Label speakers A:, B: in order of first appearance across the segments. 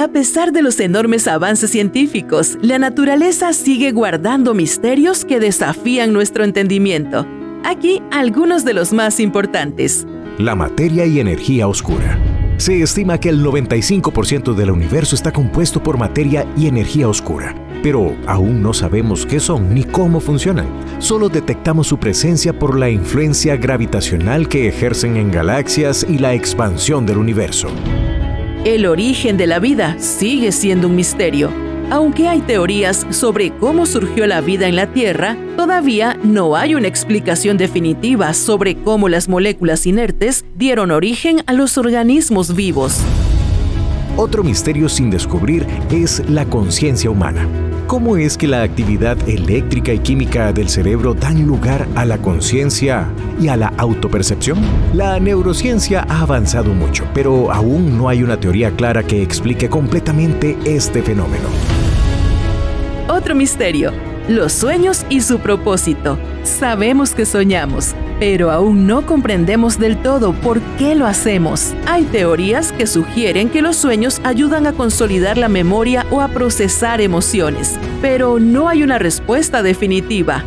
A: A pesar de los enormes avances científicos, la naturaleza sigue guardando misterios que desafían nuestro entendimiento. Aquí algunos de los más importantes.
B: La materia y energía oscura. Se estima que el 95% del universo está compuesto por materia y energía oscura, pero aún no sabemos qué son ni cómo funcionan. Solo detectamos su presencia por la influencia gravitacional que ejercen en galaxias y la expansión del universo.
A: El origen de la vida sigue siendo un misterio. Aunque hay teorías sobre cómo surgió la vida en la Tierra, todavía no hay una explicación definitiva sobre cómo las moléculas inertes dieron origen a los organismos vivos.
B: Otro misterio sin descubrir es la conciencia humana. ¿Cómo es que la actividad eléctrica y química del cerebro dan lugar a la conciencia y a la autopercepción? La neurociencia ha avanzado mucho, pero aún no hay una teoría clara que explique completamente este fenómeno.
A: Otro misterio: los sueños y su propósito. Sabemos que soñamos, pero aún no comprendemos del todo por qué lo hacemos. Hay teorías que sugieren que los sueños ayudan a consolidar la memoria o a procesar emociones, pero no hay una respuesta definitiva.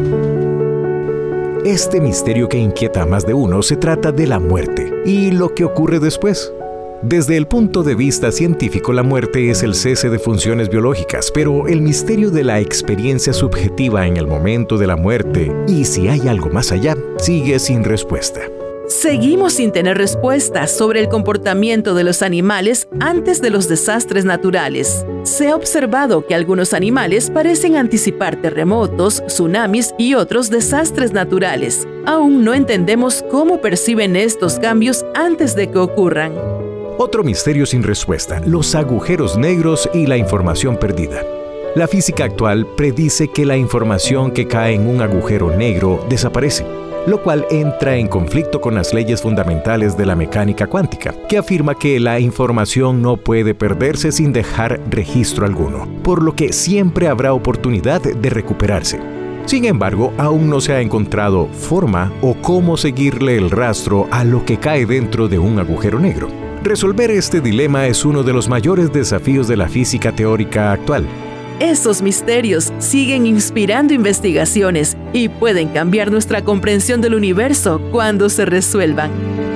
B: Este misterio que inquieta a más de uno se trata de la muerte y lo que ocurre después. Desde el punto de vista científico, la muerte es el cese de funciones biológicas, pero el misterio de la experiencia subjetiva en el momento de la muerte, y si hay algo más allá, sigue sin respuesta.
A: Seguimos sin tener respuestas sobre el comportamiento de los animales antes de los desastres naturales. Se ha observado que algunos animales parecen anticipar terremotos, tsunamis y otros desastres naturales. Aún no entendemos cómo perciben estos cambios antes de que ocurran.
B: Otro misterio sin respuesta: los agujeros negros y la información perdida. La física actual predice que la información que cae en un agujero negro desaparece, lo cual entra en conflicto con las leyes fundamentales de la mecánica cuántica, que afirma que la información no puede perderse sin dejar registro alguno, por lo que siempre habrá oportunidad de recuperarse. Sin embargo, aún no se ha encontrado forma o cómo seguirle el rastro a lo que cae dentro de un agujero negro. Resolver este dilema es uno de los mayores desafíos de la física teórica actual.
A: Estos misterios siguen inspirando investigaciones y pueden cambiar nuestra comprensión del universo cuando se resuelvan.